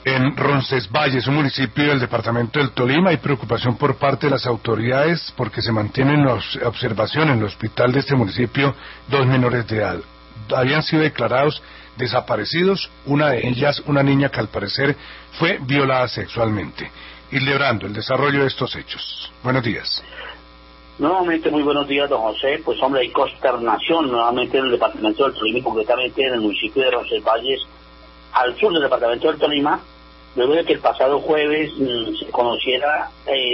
En Roncesvalles, un municipio del departamento del Tolima, hay preocupación por parte de las autoridades porque se mantienen observación en el hospital de este municipio 2 menores de edad. Habían sido declarados desaparecidos, una de ellas, una niña que al parecer fue violada sexualmente. Lebrando el desarrollo de estos hechos. Buenos días. Nuevamente, muy buenos días, don José. Pues hombre, hay consternación nuevamente en el departamento del Tolima, concretamente en el municipio de Roncesvalles, al sur del departamento del Tolima, luego de que el pasado jueves se conociera...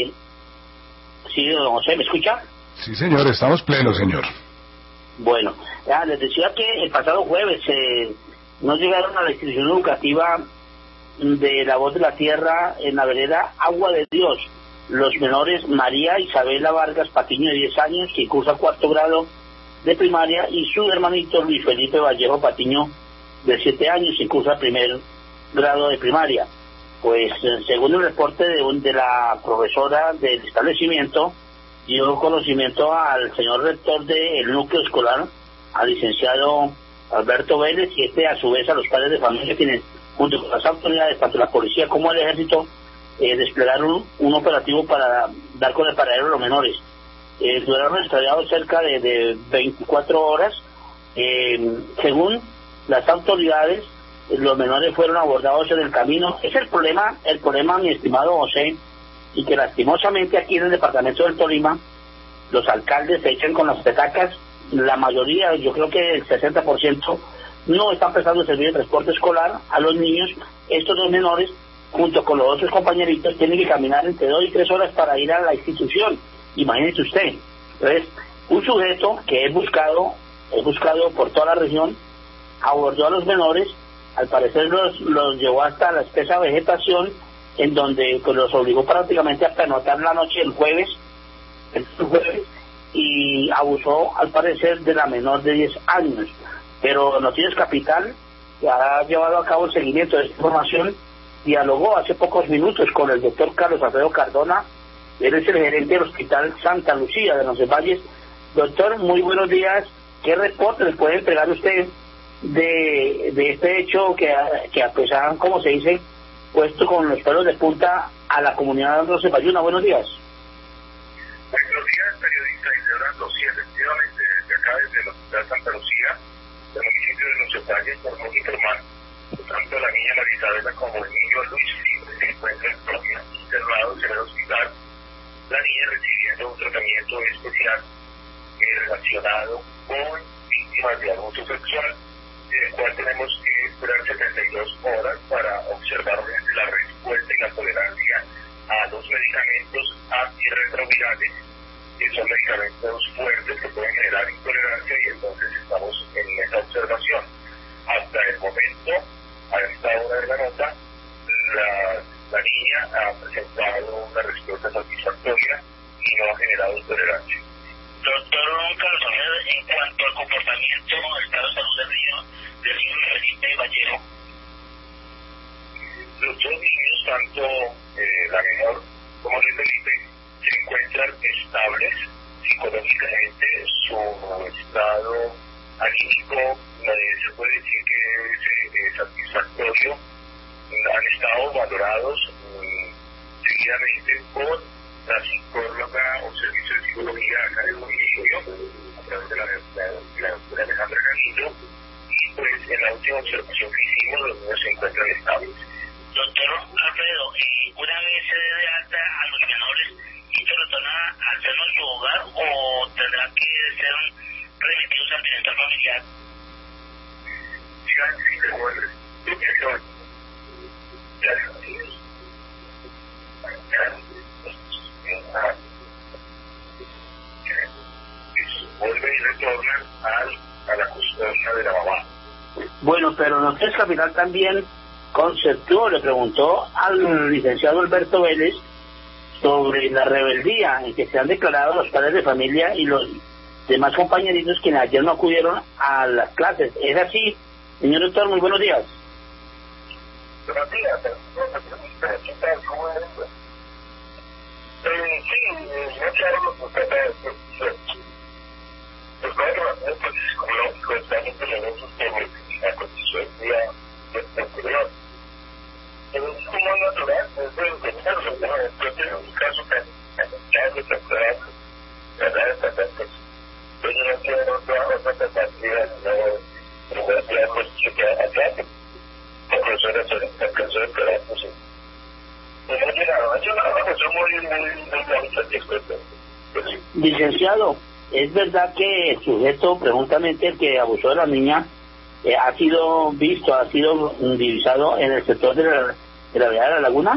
¿Sí, don José, me escucha? Sí, señor, estamos plenos, señor. Bueno, les decía que el pasado jueves no llegaron a la institución educativa de La Voz de la Tierra en la vereda Agua de Dios los menores María Isabela Vargas Patiño, de 10 años, que cursa 4º grado de primaria, y su hermanito Luis Felipe Vallejo Patiño, de 7 años, que cursa 1º grado de primaria. Pues según el reporte de la profesora del establecimiento, dio conocimiento al señor rector del núcleo escolar, al licenciado Alberto Vélez, y a su vez a los padres de familia, quienes junto con las autoridades, tanto la policía como el ejército, desplegaron un operativo para dar con el paradero de los menores. Duraron extraviados cerca de 24 horas. Según las autoridades, los menores fueron abordados en el camino. Es el problema, mi estimado José, y que lastimosamente aquí en el departamento del Tolima, los alcaldes se echan con las petacas. La mayoría, yo creo que el 60%, no están prestando el servicio de transporte escolar a los niños. Estos 2 menores, junto con los otros compañeritos, tienen que caminar entre 2 y 3 horas para ir a la institución. Imagínese usted. Entonces, un sujeto que es buscado por toda la región, abordó a los menores, al parecer los llevó hasta la espesa vegetación, en donde pues, los obligó prácticamente a pernotar la noche el jueves, y abusó al parecer de la menor de 10 años. Pero Noticias Capital, que ha llevado a cabo el seguimiento de esta información, dialogó hace pocos minutos con el doctor Carlos Alfredo Cardona. Él es el gerente del Hospital Santa Lucía de Roncesvalles. Doctor, muy buenos días. ¿Qué reporte les puede entregar usted de este hecho que pues han, como se dice, puesto con los pelos de punta a la comunidad de Roncesvalles? Buenos días. Buenos días, periodista Isidorando. Sí, efectivamente, desde acá, desde el Hospital Santa Lucía, del municipio de Roncesvalles, por informar, tanto la niña María Isabela como el niño Luis Felipe se encuentran internados en el hospital. La niña recibiendo un tratamiento especial relacionado con víctimas de abuso sexual, del cual tenemos que esperar 72 horas para observar la respuesta y la tolerancia a los medicamentos antirretrovirales, que son medicamentos fuertes que pueden generar intolerancia, y entonces estamos en esa observación. Hasta el momento, a esta hora de la nota, la niña ha presentado una respuesta satisfactoria y no ha generado intolerancia. Doctor Carlos Alfredo, en cuanto al comportamiento, estado de salud del niño Felipe Vallejo. Los 2 niños, tanto la menor como Luis Felipe, se encuentran estables psicológicamente. Su estado anímico se puede decir que es satisfactorio. Han estado valorados seguidamente por la psicóloga o servicio de psicología acá del municipio, a través de la doctora Alejandra Galindo, y pues en la última observación que hicimos, los niños se encuentran estables. Doctor Alfredo, una vez se dé de alta a los menores, ¿esto retorna al seno de su hogar o tendrán que ser remitidos al bienestar familiar? Sí, se vuelve. Vuelve y retorna a la custodia de la mamá. Bueno, pero Noticias Capital también conceptuó, le preguntó al licenciado Alberto Vélez sobre la rebeldía en que se han declarado los padres de familia y los demás compañeritos quienes ayer no acudieron a las clases. ¿Es así, señor doctor? Muy buenos días. Buenos días. ¿Qué tal? ¿Cómo es? Sí, yo quiero los cuadros psicológicos están implementando la condición de anterior. natural, es de educación, ¿no? Yo tengo un caso de temporada, pues yo no quiero otra alternativa, no voy a quedar pues acá, profesores alcanzó a esperar, pues no llegaba, pues muy Licenciado, ¿es verdad que el sujeto, presuntamente el que abusó de la niña, ha sido visto, ha sido divisado en el sector de la vereda de la laguna?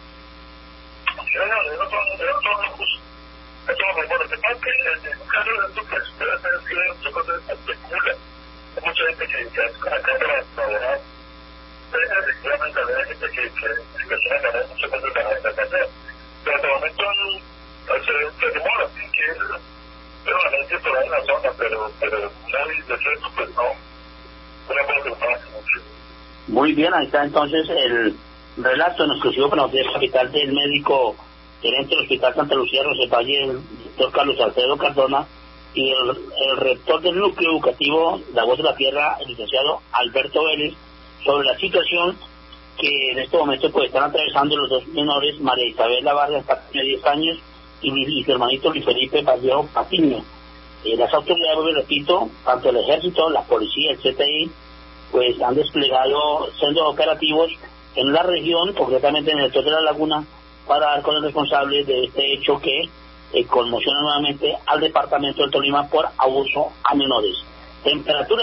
Mucha gente que acá para trabajar, efectivamente había gente que se ganar muchas cosas para hacer, pero hasta el momento se demora, que es permanente por ahí en la zona, pero nadie de cierto, pues no, una cosa que pasa mucho. Muy bien, ahí está entonces el relato en exclusivo para nosotros, capital del médico gerente del Hospital Santa Lucía Rosevalle, el doctor Carlos Alfredo Cardona, y el rector del núcleo educativo La Voz de la Tierra, el licenciado Alberto Vélez, sobre la situación que en este momento pues están atravesando los dos menores, María Isabela Vargas, de 10 años, y su hermanito Luis Felipe Vallejo Patiño. Las autoridades, repito, tanto el ejército, la policía, el CTI, pues han desplegado sendos operativos en la región, concretamente en el sector de la laguna, para dar con el responsable de este hecho que conmociona nuevamente al departamento del Tolima por abuso a menores. Temperatura